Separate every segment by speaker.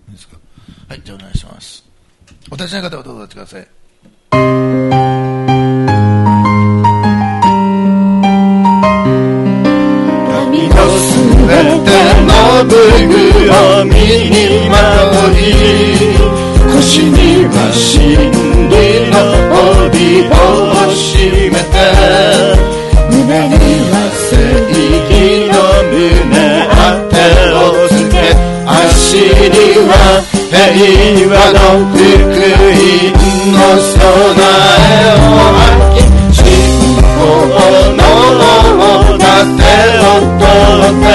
Speaker 1: いいですか。はい、じゃあお願いします。お立ちの方はどうぞお立ちください。
Speaker 2: 神のすべての武具を身にまとい、腰には真理の帯を締めて、胸には正義の胸当てをつけ、足には平和の福音の備えを履き、信仰の盾を取って、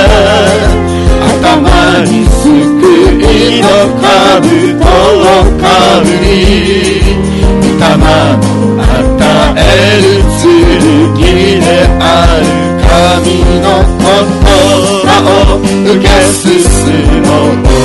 Speaker 2: 頭に救いの兜をかぶり、御霊の与える剣である神の言葉を受け進もう。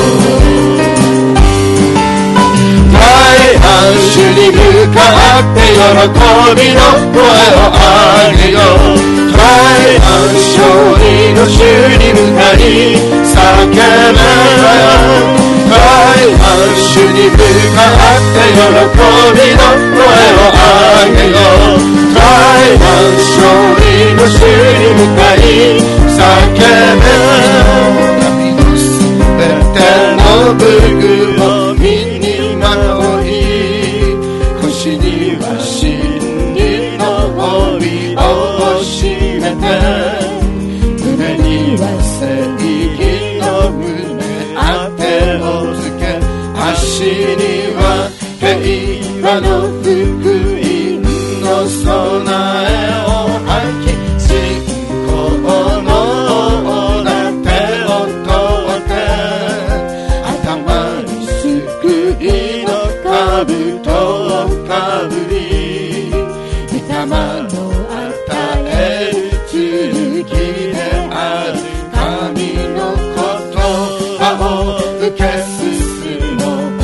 Speaker 2: 大安主に向かって喜びの声を上げよう。大安勝利の主に向かい叫べ。大安主に向かって喜びの声を上げよう。大安勝利の主に向かい叫べ。神のすべての武具を身にまとい、腰には真理の帯を締めて、胸には正義の胸当てをつけ、足には平和の福音の備えを履き、信仰の盾を取って、頭に救いの兜をかぶり、御霊の与える剣である神の言葉を受け進もう。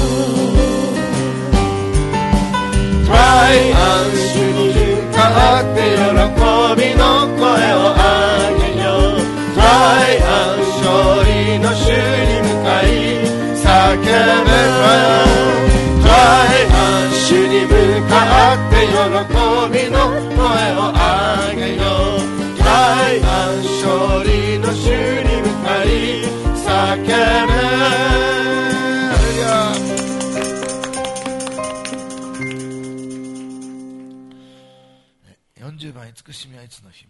Speaker 2: 大安主に向かって喜びの声を上げよう。大安勝利の主に向かい叫べ。大安主に向かって喜びの声を上げよう。大安勝利の主に向かい叫べ。
Speaker 1: 40番慈しみはいつの日も。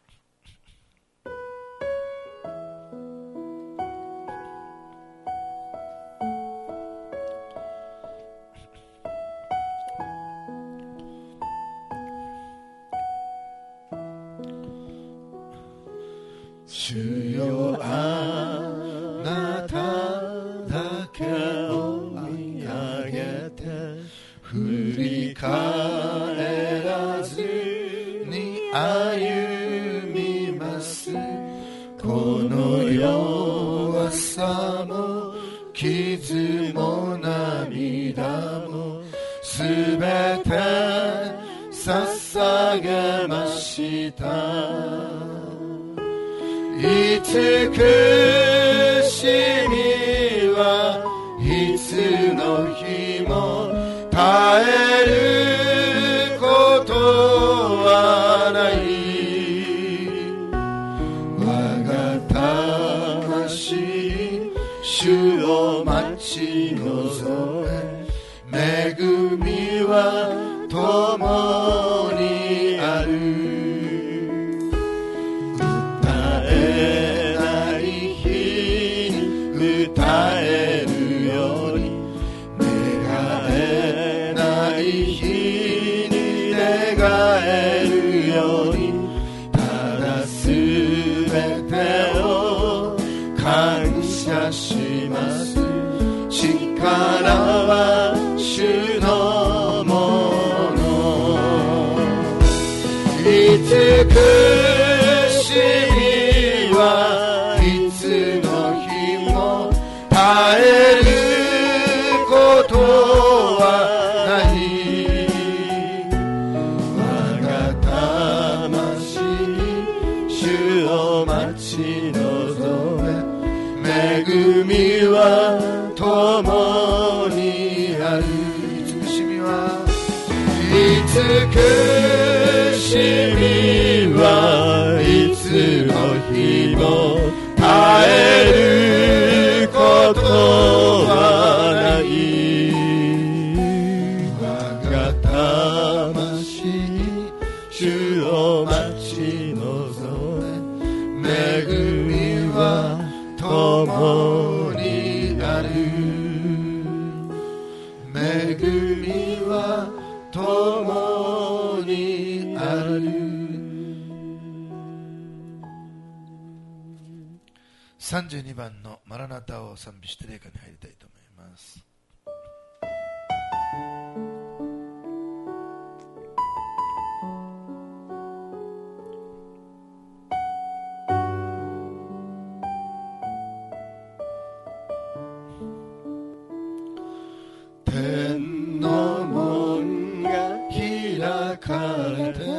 Speaker 2: 主よあなただけを見上げて、振り返らずに歩みます。この弱さも傷も涙もすべて捧げました。慈しみはいつの日も絶えることはない。我が魂主を待ち望め、恵みは共にある。歌えるように、願えない日に願えるように、ただすべてを感謝します。力は主のもの。慈しみはいつの日も絶えることはない。我が魂主を待ち望め、恵みは共苦しみはいつの日も絶えることはない我が魂主を待ち望め恵みは共にある恵みは共にある。
Speaker 1: 32番のマラナタを賛美して礼歌に入りたいと思います。
Speaker 2: 天の門が開かれて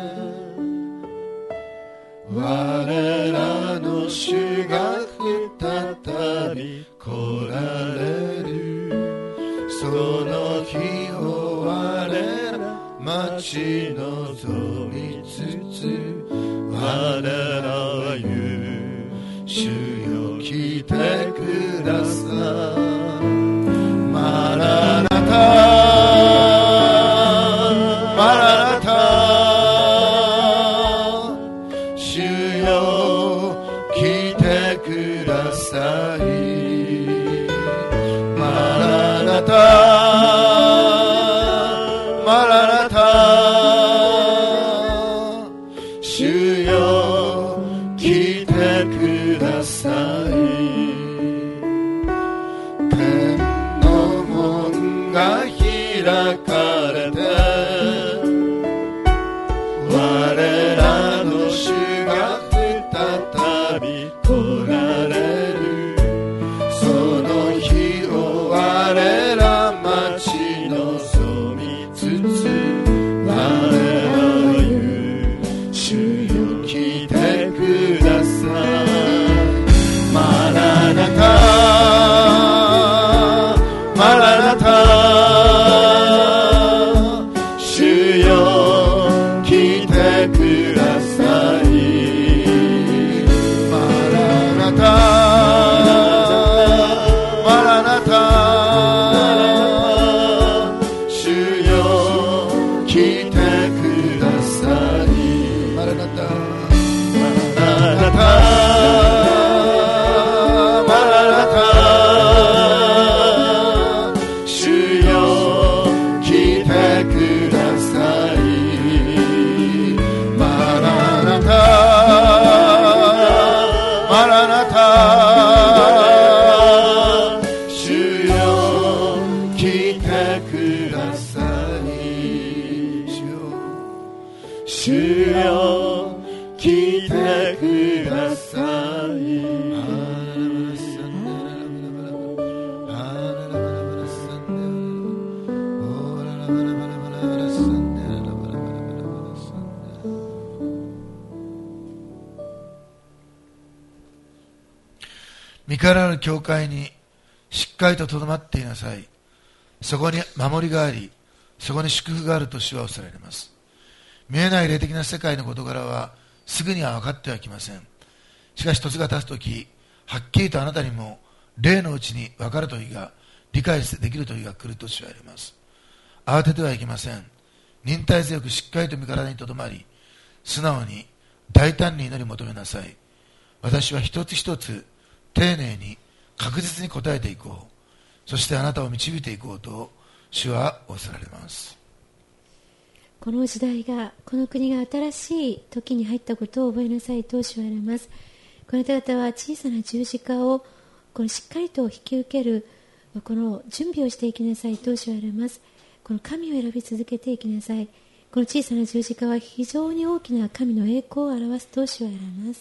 Speaker 2: 我らの主が再び来られるその日を我ら待ち望みつつ我らは言う主よ来てくださいマラナタマラナタ主よ来てくださいマラナタマラナタ主よ来てくださいが開かれて我らの主が再び来られるその日を我ら待ち望みつつ我らは言う主よ来てくださいマラナタマラナタ主よ来てくださいマラナタマラナタ主よ来てくださいマラナタマラナタ
Speaker 1: 身からある教会にしっかりと留まっていなさい。そこに守りがあり、そこに祝福があると主はおっしゃられます。見えない霊的な世界の事柄はすぐには分かってはきません。しかし時が経つとき、はっきりとあなたにも霊のうちに分かる時が、理解できる時が来ると主は言われます。慌ててはいけません。忍耐強くしっかりと身体にとどまり、素直に大胆に祈り求めなさい。私は一つ一つ丁寧に確実に答えていこう。そしてあなたを導いていこうと主はおっしゃられます。
Speaker 3: この時代が、この国が新しい時に入ったことを覚えなさいと主は言われます。この方々は小さな十字架をしっかりと引き受けるこの準備をしていきなさいと主は言われます。この神を選び続けていきなさい。この小さな十字架は非常に大きな神の栄光を表すと主は言われます。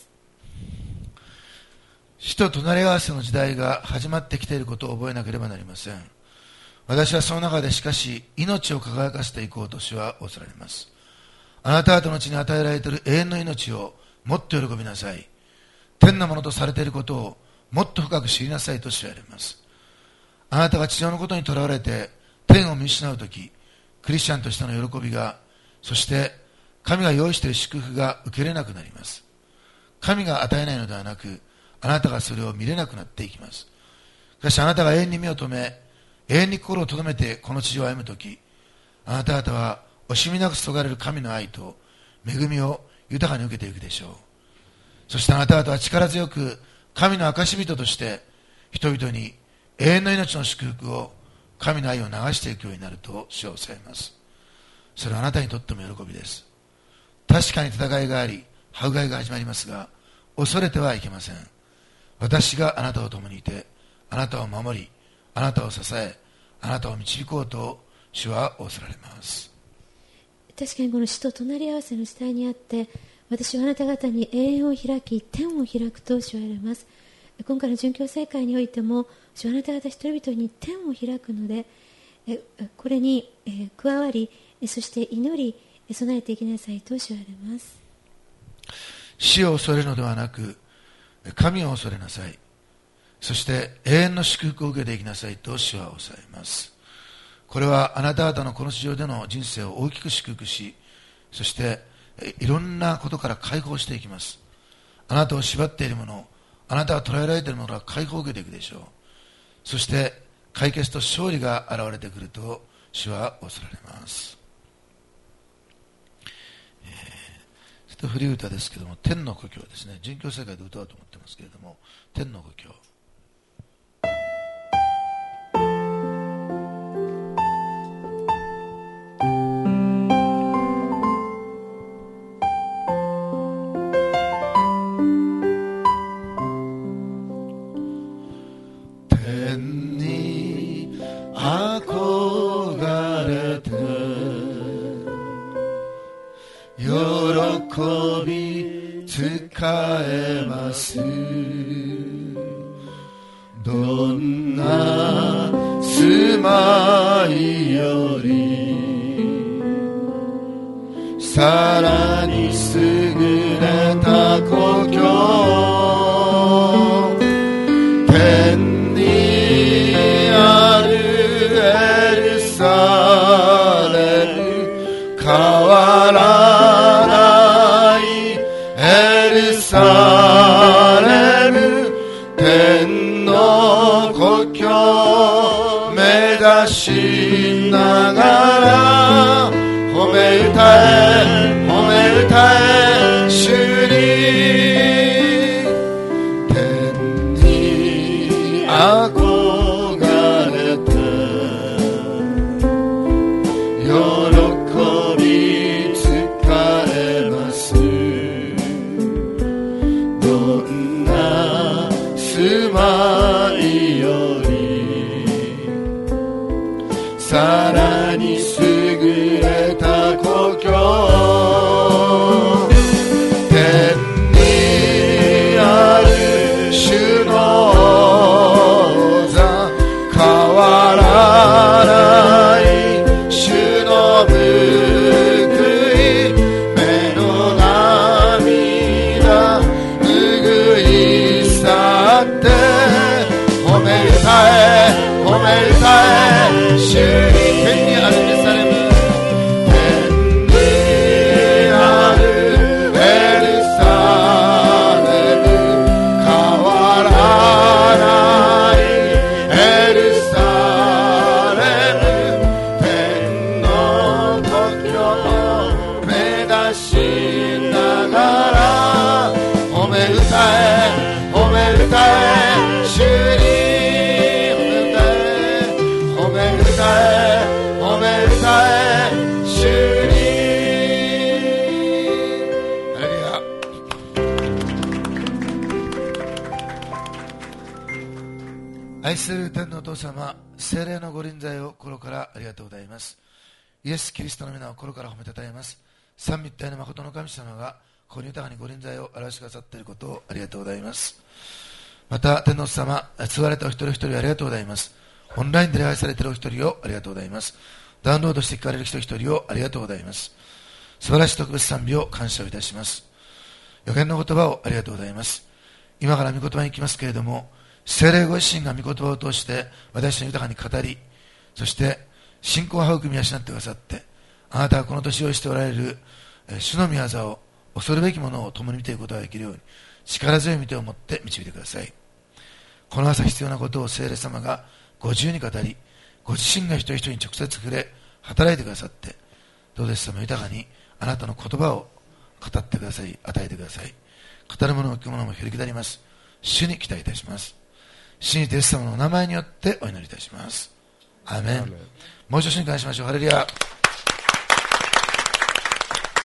Speaker 1: 死と隣り合わせの時代が始まってきていることを覚えなければなりません。私はその中でしかし命を輝かせていこうと主はおっしゃられます。あなた方の地に与えられている永遠の命をもっと喜びなさい。天のものとされていることをもっと深く知りなさいと主は言われます。あなたが地上のことにとらわれて天を見失うとき、クリスチャンとしての喜びがそして神が用意している祝福が受けれなくなります。神が与えないのではなく、あなたがそれを見れなくなっていきます。しかしあなたが永遠に目を留め、永遠に心を留めてこの地上を歩むとき、あなた方は惜しみなく注がれる神の愛と恵みを豊かに受けていくでしょう。そしてあなた方は力強く神の証人として人々に永遠の命の祝福を、神の愛を流していくようになると主はおっしゃいます。それはあなたにとっても喜びです。確かに戦いがあり、迫害が始まりますが、恐れてはいけません。私があなたと共にいて、あなたを守り、あなたを支え、あなたを導こうと主は仰せられます。
Speaker 3: 確かにこの死と隣り合わせの時代にあって、私はあなた方に永遠を開き、天を開くと主は言われます。今回の殉教祭会においても、主はあなた方一人々に天を開くので、これに加わり、そして祈り、備えていきなさいと主は言われます。
Speaker 1: 死を恐れるのではなく、神を恐れなさい。そして永遠の祝福を受けていきなさいと主はおっしゃいます。これはあなた方のこの地上での人生を大きく祝福し、そしていろんなことから解放していきます。あなたを縛っているもの、あなたが捉えられているものが解放を受けていくでしょう。そして解決と勝利が現れてくると主はおっしゃられます。古い歌ですけれども、天の故郷ですね。殉教世界で歌おうと思ってますけれども、天の故郷。天に憧れて喜び使えます。どんな住まいよりさらに優れた故郷、天にあるエルサレム、変わらないエルサレム、天の故郷目指しながら褒め歌え褒め歌え主に、天に憧れて喜び使えます。どんな住まいよりさらに優れた故郷、天にある主の座、変わらない主の報い、目の涙拭い去って褒め歌え褒め歌え主に、天にあるエルサレム、天にあるエルサレム、変わらないエルサレム、天の故郷目指しながら褒め歌え褒め歌え主に、褒め歌え褒め歌え主に。ハレルヤ。愛する天のお父様、聖霊のご臨在を心からありがとうございます。イエス・キリストの皆を心から褒めたたえます。三位一体の誠の神様がここに豊かにご臨在を表してくださっていることをありがとうございます。また天のお父様、救われたお一人一人ありがとうございます。オンラインで礼拝されているお一人をありがとうございます。ダウンロードして聞かれる人一人をありがとうございます。素晴らしい特別賛美を感謝をいたします。予言の言葉をありがとうございます。今から御言葉に行きますけれども、聖霊ご自身が御言葉を通して私に豊かに語り、そして信仰を育み養ってくださって、 あなたはこの年をしておられる主の御業を恐るべきものを共に見ていくことができるように力強い御手を持って導いてください。この朝必要なことを聖霊様がご自由に語り、ご自身が一人一人に直接触れ働いてくださって、どうです様豊かにあなたの言葉を語ってください、与えてください。語る者も聞く者も響き立ります。主に期待いたします。主にイエス様のお名前によってお祈りいたします。アーメン。もう一度主に感謝しましょう。ハレルヤ。